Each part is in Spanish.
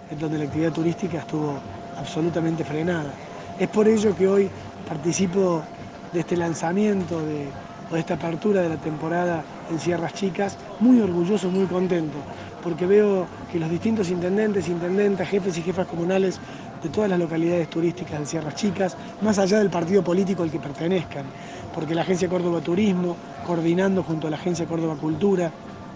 en donde la actividad turística estuvo absolutamente frenada. Es por ello que hoy participo de este lanzamiento o de esta apertura de la temporada en Sierras Chicas, muy orgulloso, muy contento, porque veo que los distintos intendentes, intendentas, jefes y jefas comunales de todas las localidades turísticas de Sierras Chicas, más allá del partido político al que pertenezcan, porque la Agencia Córdoba Turismo, coordinando junto a la Agencia Córdoba Cultura,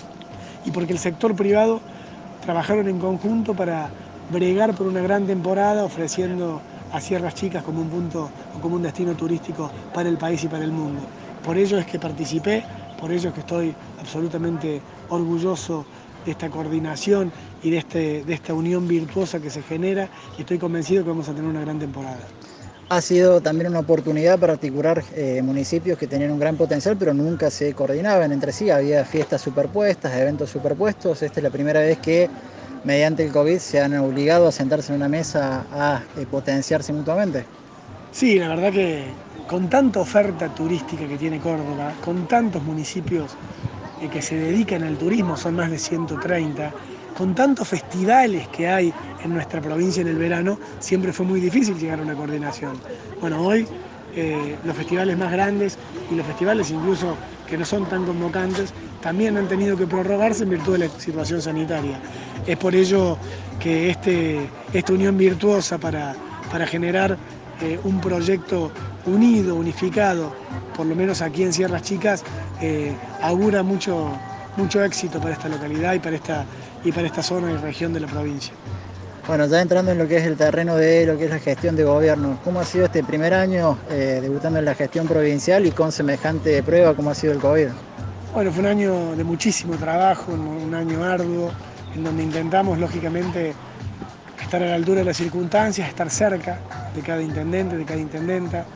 y porque el sector privado trabajaron en conjunto para bregar por una gran temporada, ofreciendo a Sierras Chicas como un punto o como un destino turístico para el país y para el mundo. Por ello es que participé, por ello es que estoy absolutamente orgulloso de esta coordinación y de esta unión virtuosa que se genera, y estoy convencido que vamos a tener una gran temporada. Ha sido también una oportunidad para articular municipios que tenían un gran potencial, pero nunca se coordinaban entre sí. Había fiestas superpuestas, eventos superpuestos. Esta es la primera vez que, mediante el COVID, se han obligado a sentarse en una mesa a potenciarse mutuamente. Sí, la verdad que con tanta oferta turística que tiene Córdoba, con tantos municipios que se dedican al turismo, son más de 130, con tantos festivales que hay en nuestra provincia en el verano, siempre fue muy difícil llegar a una coordinación. Bueno, hoy los festivales más grandes y los festivales incluso que no son tan convocantes, también han tenido que prorrogarse en virtud de la situación sanitaria. Es por ello que esta unión virtuosa para generar un proyecto unido, unificado, por lo menos aquí en Sierras Chicas, augura mucho éxito para esta localidad y para esta zona y región de la provincia. Bueno, ya entrando en lo que es el terreno de lo que es la gestión de gobierno, ¿cómo ha sido este primer año debutando en la gestión provincial y con semejante prueba como ha sido el COVID? Bueno, fue un año de muchísimo trabajo, un año arduo, en donde intentamos, lógicamente, estar a la altura de las circunstancias, estar cerca de cada intendente, de cada intendenta,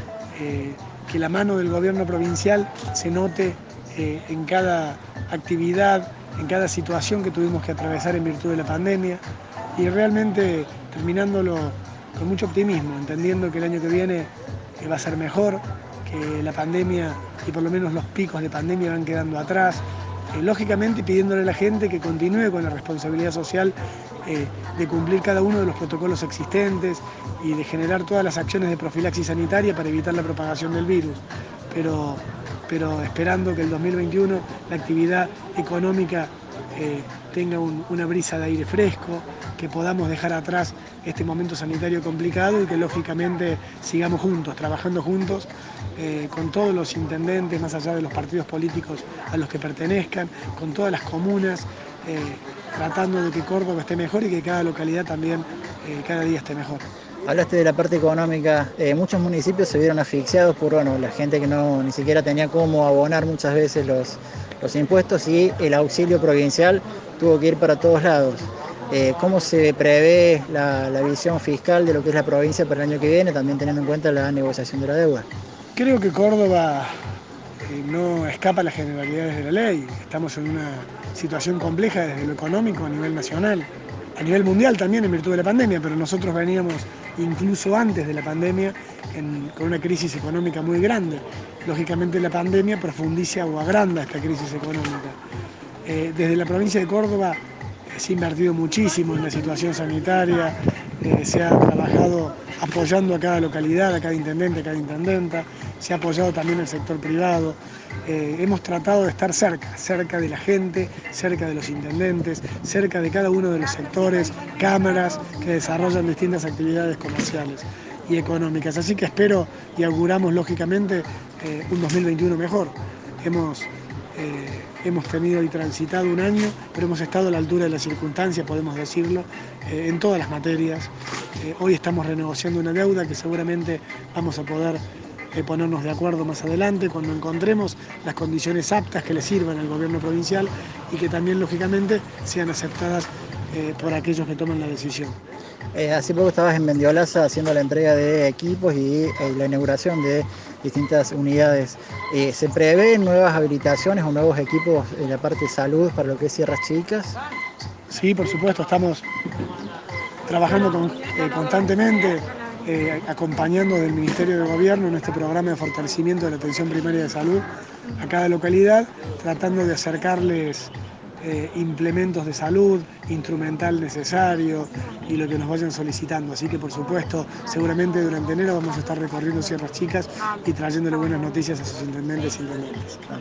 que la mano del gobierno provincial se note en cada actividad, en cada situación que tuvimos que atravesar en virtud de la pandemia, y realmente terminándolo con mucho optimismo, entendiendo que el año que viene va a ser mejor, que la pandemia y por lo menos los picos de pandemia van quedando atrás, lógicamente pidiéndole a la gente que continúe con la responsabilidad social de cumplir cada uno de los protocolos existentes y de generar todas las acciones de profilaxis sanitaria para evitar la propagación del virus. Pero, pero esperando que el 2021 la actividad económica tenga una brisa de aire fresco, que podamos dejar atrás este momento sanitario complicado y que lógicamente sigamos juntos, trabajando juntos con todos los intendentes, más allá de los partidos políticos a los que pertenezcan, con todas las comunas, tratando de que Córdoba esté mejor y que cada localidad también cada día esté mejor. Hablaste de la parte económica, muchos municipios se vieron asfixiados por la gente que no ni siquiera tenía cómo abonar muchas veces los impuestos, y el auxilio provincial tuvo que ir para todos lados. ¿Cómo se prevé la visión fiscal de lo que es la provincia para el año que viene, también teniendo en cuenta la negociación de la deuda? Creo que Córdoba no escapa a las generalidades de la ley. Estamos en una situación compleja desde lo económico a nivel nacional, a nivel mundial también en virtud de la pandemia, pero nosotros veníamos incluso antes de la pandemia con una crisis económica muy grande. Lógicamente la pandemia profundiza o agranda esta crisis económica. Desde la provincia de Córdoba se ha invertido muchísimo en la situación sanitaria, se ha trabajado apoyando a cada localidad, a cada intendente, a cada intendenta, se ha apoyado también al sector privado. Hemos tratado de estar cerca de la gente, cerca de los intendentes, cerca de cada uno de los sectores, cámaras que desarrollan distintas actividades comerciales y económicas. Así que espero y auguramos lógicamente un 2021 mejor. Hemos tenido y transitado un año, pero hemos estado a la altura de las circunstancias, podemos decirlo, en todas las materias. Hoy estamos renegociando una deuda que seguramente vamos a poder ponernos de acuerdo más adelante cuando encontremos las condiciones aptas que le sirvan al gobierno provincial y que también, lógicamente, sean aceptadas por aquellos que toman la decisión. Hace poco estabas en Mendiolaza haciendo la entrega de equipos y la inauguración de distintas unidades. ¿Se prevén nuevas habilitaciones o nuevos equipos en la parte de salud para lo que es Sierras Chicas? Sí, por supuesto, estamos trabajando constantemente, acompañando del Ministerio de Gobierno en este programa de fortalecimiento de la atención primaria de salud a cada localidad, tratando de acercarles implementos de salud, instrumental necesario y lo que nos vayan solicitando. Así que por supuesto, seguramente durante enero vamos a estar recorriendo Sierras Chicas y trayéndole buenas noticias a sus intendentes e intendentes.